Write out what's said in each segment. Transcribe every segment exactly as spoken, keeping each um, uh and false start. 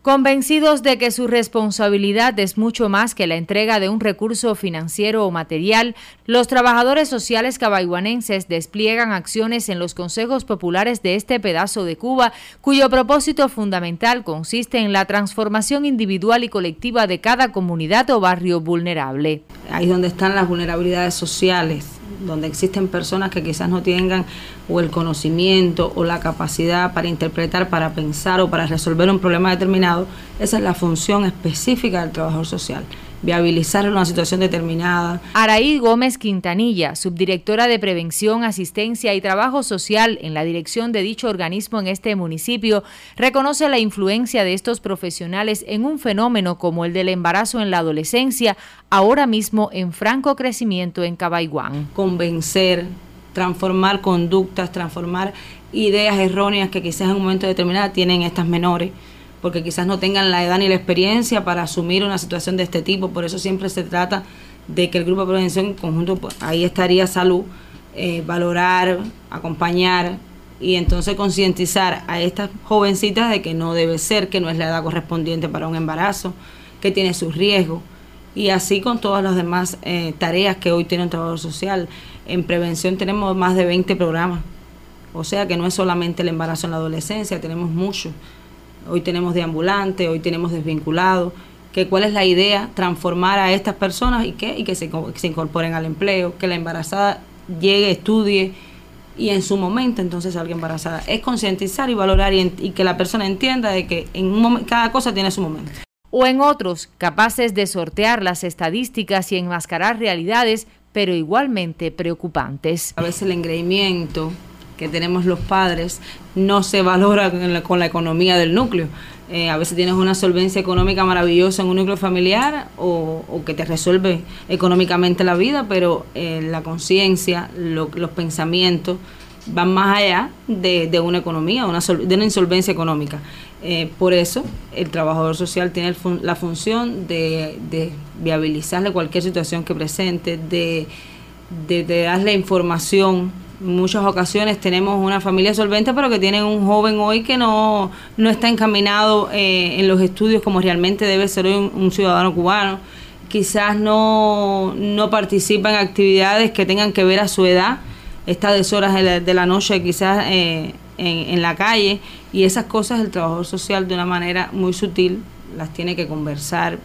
Convencidos de que su responsabilidad es mucho más que la entrega de un recurso financiero o material, los trabajadores sociales cabaiguanenses despliegan acciones en los consejos populares de este pedazo de Cuba, cuyo propósito fundamental consiste en la transformación individual y colectiva de cada comunidad o barrio vulnerable. Ahí es donde están las vulnerabilidades sociales, donde existen personas que quizás no tengan o el conocimiento o la capacidad para interpretar, para pensar o para resolver un problema determinado. Esa es la función específica del trabajador social, viabilizar una situación determinada. Araí Gómez Quintanilla, subdirectora de Prevención, Asistencia y Trabajo Social en la dirección de dicho organismo en este municipio, reconoce la influencia de estos profesionales en un fenómeno como el del embarazo en la adolescencia, ahora mismo en franco crecimiento en Cabaiguán. Convencer, transformar conductas, transformar ideas erróneas que quizás en un momento determinado tienen estas menores, porque quizás no tengan la edad ni la experiencia para asumir una situación de este tipo. Por eso siempre se trata de que el grupo de prevención en conjunto, pues ahí estaría salud, eh, valorar, acompañar y entonces concientizar a estas jovencitas de que no debe ser, que no es la edad correspondiente para un embarazo, que tiene sus riesgos, y así con todas las demás eh, tareas que hoy tiene un trabajador social. En prevención tenemos más de veinte programas, o sea que no es solamente el embarazo en la adolescencia, tenemos mucho. Hoy tenemos deambulante, hoy tenemos desvinculado, que cuál es la idea, transformar a estas personas y que, y que, se, que se incorporen al empleo, que la embarazada llegue, estudie y en su momento entonces salga embarazada. Es concientizar y valorar y, y que la persona entienda de que en un momento, cada cosa tiene su momento. O en otros, capaces de sortear las estadísticas y enmascarar realidades, pero igualmente preocupantes. A veces el engreimiento que tenemos los padres no se valora con la, con la economía del núcleo. Eh, a veces tienes una solvencia económica maravillosa en un núcleo familiar o, o que te resuelve económicamente la vida, pero eh, la conciencia, lo, los pensamientos van más allá de, de una economía, una sol, de una insolvencia económica. Eh, por eso el trabajador social tiene el fun, la función de, de viabilizarle cualquier situación que presente, de, de, de darle información. En muchas ocasiones tenemos una familia solvente, pero que tiene un joven hoy que no, no está encaminado eh, en los estudios como realmente debe ser hoy un, un ciudadano cubano. Quizás no, no participa en actividades que tengan que ver a su edad, está a deshoras de la, de la noche quizás eh, en, en la calle, y esas cosas el trabajador social de una manera muy sutil las tiene que conversar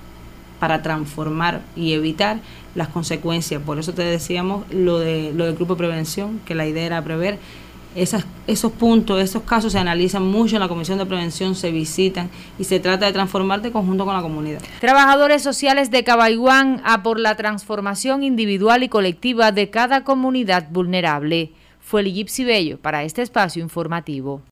para transformar y evitar las consecuencias. Por eso te decíamos lo de lo del grupo de prevención, que la idea era prever. Esas, esos puntos, esos casos se analizan mucho en la Comisión de Prevención, se visitan y se trata de transformar de conjunto con la comunidad. Trabajadores sociales de Cabaiguán a por la transformación individual y colectiva de cada comunidad vulnerable. Fue Ligipsi Bello para este espacio informativo.